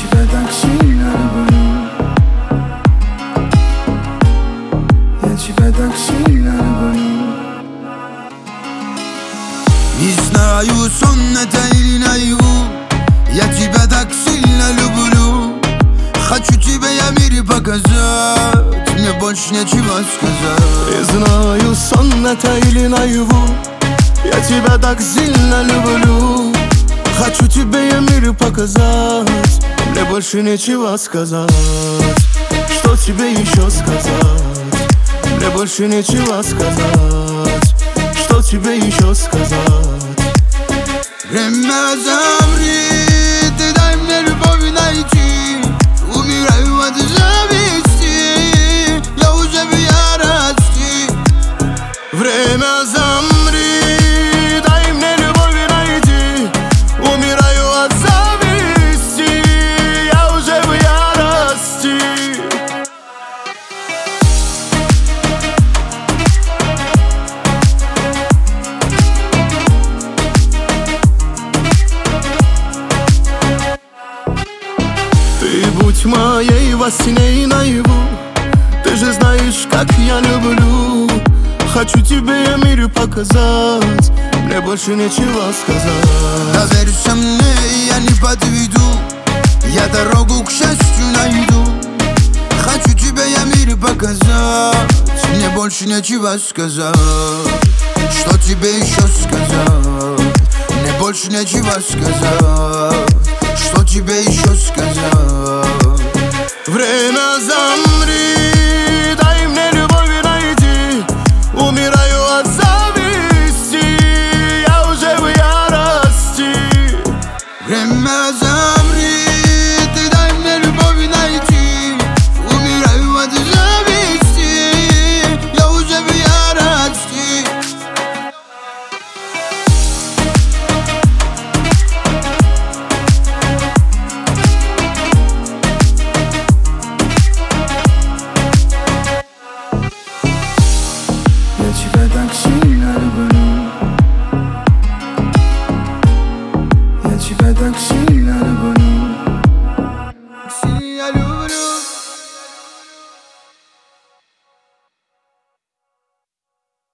тебя так сильно люблю. Я тебя так сильно люблю. Не знаю, сон это или наяву. Я тебя так сильно люблю. Хочу тебе я в мире показать. Мне больше нечего сказать. Не знаю, сон это или наяву. Я тебя так сильно люблю. Хочу тебе я в мире показать. Мне больше нечего сказать. Что тебе еще сказать? Мне больше нечего сказать. Что тебе еще сказать? Время замри, ты дай мне любовь найти. Умираю от зависти, я уже в ярости. Время замри, дай мне любовь найти. Умираю от зависти, я уже в ярости. Ты будь моей во сне и наяву. Ты же знаешь, как я люблю. Хочу тебе я в мире показать. Мне больше нечего сказать. Доверься мне, я не подведу. Я дорогу к счастью найду. Хочу тебя я в мире показать. Мне больше нечего сказать. Что тебе еще сказать? Мне больше нечего сказать. Что тебе еще сказать? Время замри, дай мне любовь найти. Умираю от зависти, я уже в ярости. Время замри, ты дай мне любовь найти. Умираю от зависти, я уже в ярости. Я тебя так сильно люблю. Я тебя так сильно